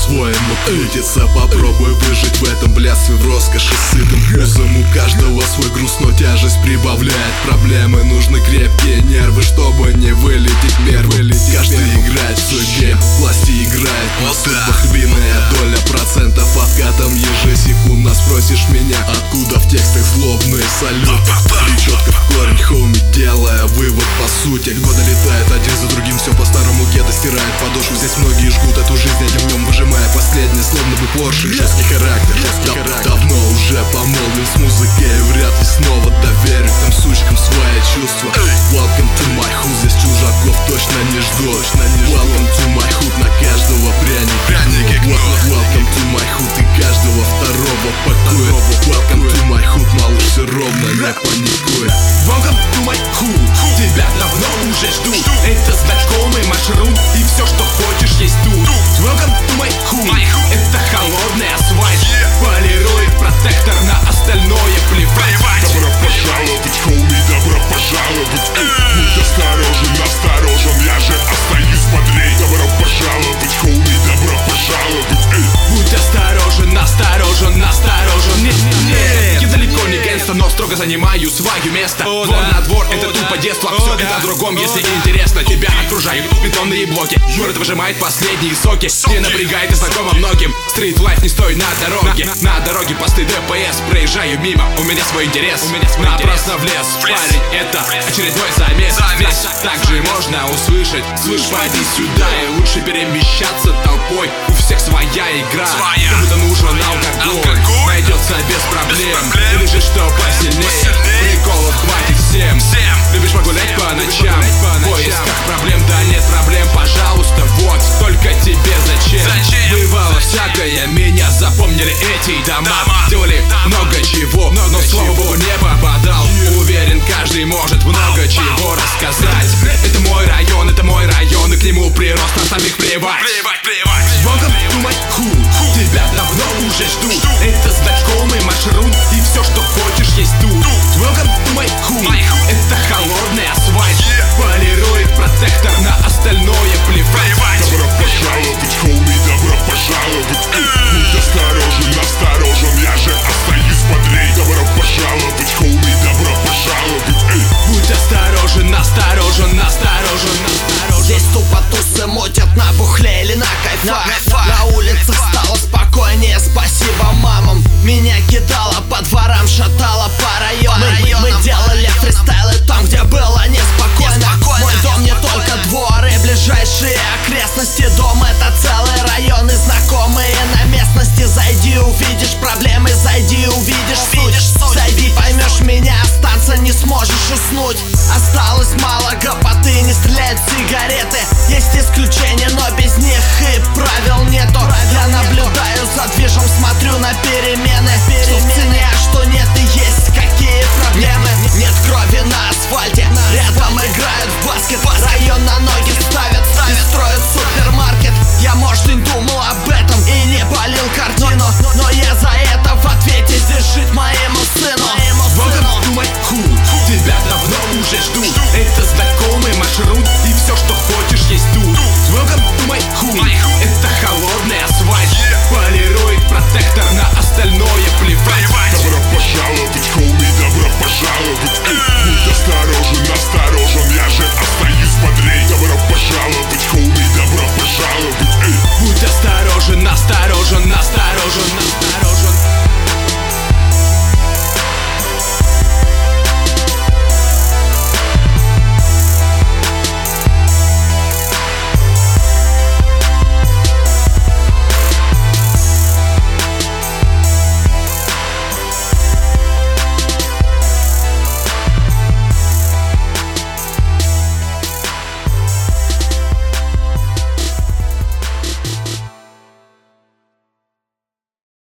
по-своему крутится. Попробуй выжить в этом блядстве, в роскоши сытым вкусом. У каждого свой груз, но тяжесть прибавляет проблемы. Нужны крепкие нервы, чтобы не вылететь первым. Каждый играет в свой гейм, власти играет на судьбах. Львиная доля процентов откатом ежесекундно. Спросишь меня, откуда в текстах злобные салюты? И четко в корень, хоуми, делая вывод по сути. Годы летают один за другим, все по-старому, кеды стирает подошву. Здесь многие жгут эту жизнь одним днем, выжимая последнее, словно бы Порше. Жесткий характер, давно уже помолвлен с музыкой, вряд ли снова доверю тем сучкам свои чувства. Welcome to my hood, здесь чужаков точно не жду. Welcome to my hood, на каждого пряник. Welcome to my hood, и каждого второго пакует. Welcome to my hood, малыш, все ровно, не паникуй. Welcome to my hood, тебя давно уже ждут. Это знакомый маршрут, и все, что хочешь, есть тут. Welcome to my hood, это холодный асфальт. Полирует протектор, на остальное плевать. Добро пожаловать, хоуми, добро пожаловать. Будь осторожен, осторожен, я же остаюсь бодрей. Добро пожаловать, хоуми, добро пожаловать. Будь осторожен, осторожен, осторожен. Нет, я далеко не гангстер, но строго занимаю свое место. Двор на двор, это тупо детство. Все это о другом, если интересно. Тебя окружают бетонные блоки. Город выжимает последние соки. Не напрягает и знакомо многим. Стрит лайф не стой на дороге. На дороге посты ДПС. Проезжаю мимо, у меня свой интерес. Напрасно влез, парень, это очередной замес. Здесь также можно услышать: слышь, пойди сюда. И лучше перемещаться толпой. У всех своя игра. Кому-то нужен алкоголь, найдется без проблем. Или же что посильнее, приколов хватит всем. Любишь погулять по ночам, в поисках проблем? Да нет проблем, пожалуйста, вот только тебе зачем? Бывало всякое, меня запомнили эти дома. Делали много чего, но слава богу не попадал. Уверен, каждый может много чего рассказать. Это мой район, и к нему прирост, на самих плевать. Welcome to my hood, тебя давно уже ждут. Это знакомый маршрут, и все, что хочешь, есть тут. Welcome to my hood, это холодный асфальт. Полирует протектор, на остальное плевать. Добро пожаловать, хоуми, добро пожаловать. Будь осторожен, осторожен, я же остаюсь бодрей. Добро пожаловать, хоуми, добро пожаловать. Будь осторожен, осторожен, осторожен. Здесь тупо тусы мутят на бухле или на кайфах. На улицах стало спокойнее, спасибо мамам. Меня кидало по дворам, шатало по районам. Мы делали фристайлы там, где было неспокойно. Мой дом не только двор и ближайшие окрестности. Дом — это целый район и знакомые на местности. Зайди, увидишь проблемы, зайди, увидишь суть. Зайди, поймешь меня, остаться не сможешь уснуть. Осталось мало гопоты, не стреляют сигареты. Есть исключения, но без них и правил нету. Я наблюдаю за движем, смотрю на перемены. Что в цене, а что нет, и есть какие проблемы. Нет крови на асфальте, рядом играют в баскет. Район на ноги ставят и строят супермаркет. Я, может, и думал об этом и не полил картину, но